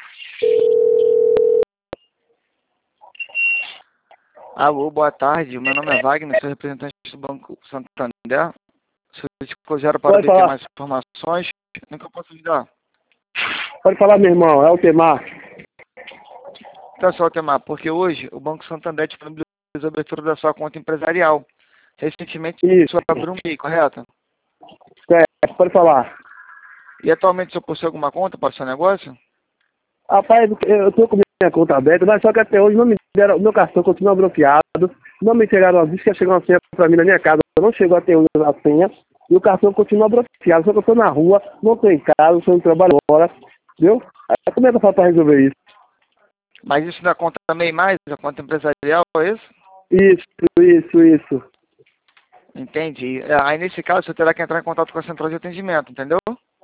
Alô, boa tarde. Meu nome é Wagner, sou representante do Banco Santander. Se eu te considero para obter mais informações, no que eu posso ajudar? Pode falar, meu irmão, é o Temar. Então, só, Temar, porque hoje o Banco Santander disponibilizou a abertura da sua conta empresarial. Recentemente, Isso. você abriu um MEI, correto? Certo, pode falar. E atualmente você possui alguma conta para o seu negócio? Rapaz, eu tô com minha conta aberta, mas só que até hoje não me deram, o meu cartão continua bloqueado, não me entregaram, disse que ia chegar uma senha pra mim na minha casa, não chegou até hoje a senha, e o cartão continua bloqueado, só que eu tô na rua, não tô em casa, estou no trabalho agora, viu? Aí, como é que eu faço pra resolver isso? Mas isso na conta MEI mais, a conta empresarial, é isso? Isso. Entendi. Aí, nesse caso, você terá que entrar em contato com a central de atendimento, entendeu?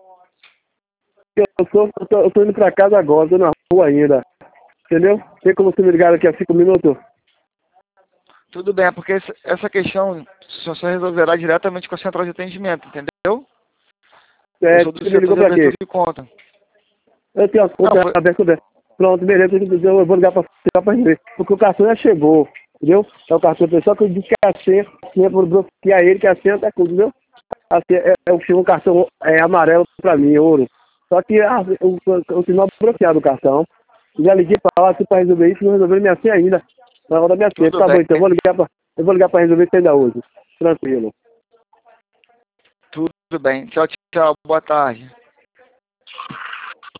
Eu tô indo pra casa agora, tô na rua ainda, entendeu? Tem como você me ligar daqui a 5 minutos? Tudo bem, é porque essa questão você resolverá diretamente com a central de atendimento, entendeu? Eu sou do Você me setor ligou de pra quê? abertura de conta. Eu tenho as Não, contas abertas. Pronto, beleza, eu vou ligar pra ver. Porque o cartão já chegou, entendeu? É o cartão pessoal que eu disse que a senha por bloquear ele, que a senha tá com, entendeu? A senha, chegou um cartão amarelo pra mim, ouro. Só que eu tenho bloqueado o cartão. Já liguei pra lá assim, pra resolver isso, não resolveram minha senha ainda. Na hora da minha senha. Tudo Tá bom, bem. então eu vou ligar pra resolver isso ainda hoje. Tranquilo. Tudo bem. Tchau, tchau. Boa tarde.